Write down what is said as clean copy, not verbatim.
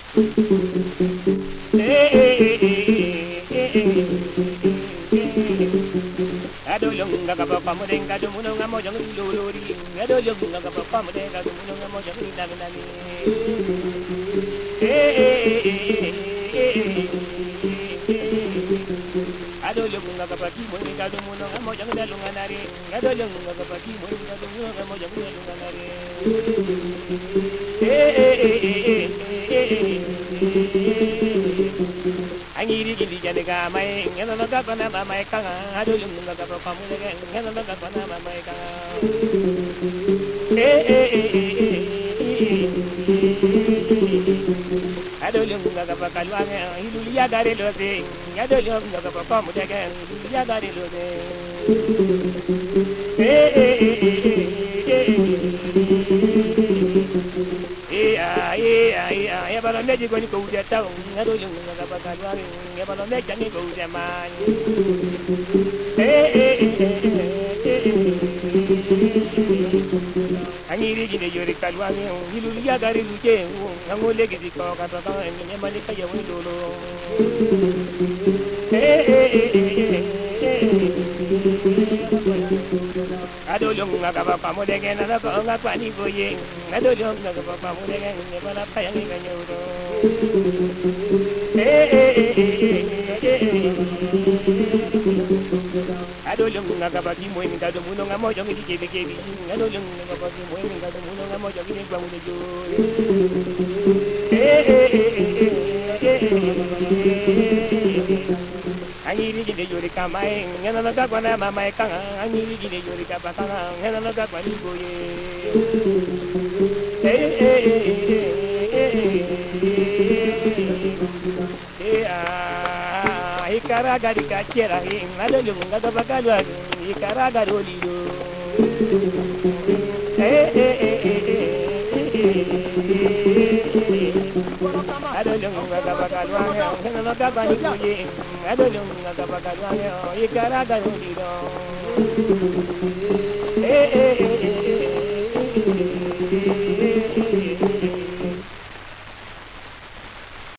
Adolunga kapapa mudenga dumununga mojang luluri. Adolunga kapapa mudenga dumununga mojang nami. Adolunga kapaki mudenga dumununga mojang dalunga nari. Adolunga kapaki mudenga dumununga mojang dalunga nari. Angiri gili jane ga mai ngena no ga pana ma mai kanga adolung ga ga pa mu ga ngena no ga pana ma mai kanga adolung ga pa kalwa nge hiluli ya gare lo se adolung ga pa mu ga hiluli ya gare lo se ya balo meji goni ko uja taw ngado yung nga bagalwa ya balo meji ni ko uja man angiri gine yori kalwa ni hilu ya gari luje ngole gidi ko ka ta ni mali ka yawi dolo adolong nga ba mo dege na ko nga kwani boye adolong nga ba mo dege ne bala payang ni kanyuro adolong nga ba ki mo mi da do muno nga mo jong di kebe kebe adolong nga ba ki mo mi da do muno nga mo jong di gwa mo de jo angiri gine yori kamai ngena no ga kwana mamai kanga angiri gine yori ka bakanga ngena no ga kwani boye ikara gari ka chera ngado nga ga bakalwa ikara garo lido adolong nga ga bakalwa ngena no ga kwani boye adolong nga ga bakalwa ikara garo lido